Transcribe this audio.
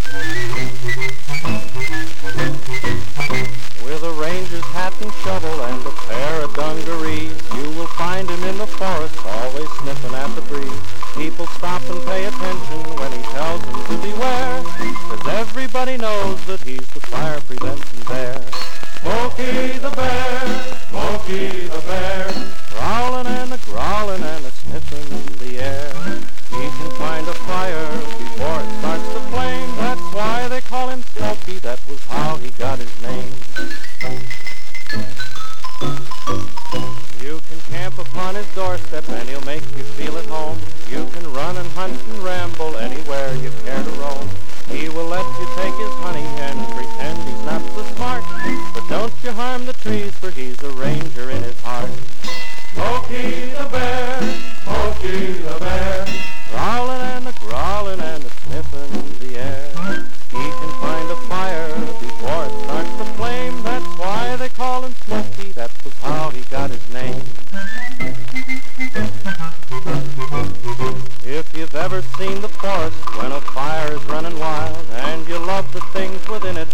With a ranger's hat and shovel and a pair of dungarees, you will find him in the forest, always sniffing at the breeze. People stop and pay attention when he tells them to beware, 'cause everybody knows that he's the fire prevention bear. Smokey the bear, Smokey the bear, growling and a-growling and a-sniffing in the air. He can find a fire before it starts to flame, that's why they call him Smokey, that was how he got his name. You can camp upon his doorstep and he'll make you feel at home. You can run and hunt and ramble anywhere you care to roam. He will let you take his honey and pretend he's not so smart, but don't you harm the trees, for he's a ranger in his heart. Smokey the bear, Smokey the bear, growling and a-growling and a-sniffing in the air. He can find a fire before it starts to flame, that's why they call him Smokey, that was how he got his name. If you've ever seen the forest when a fire is running wild, and you love the things within it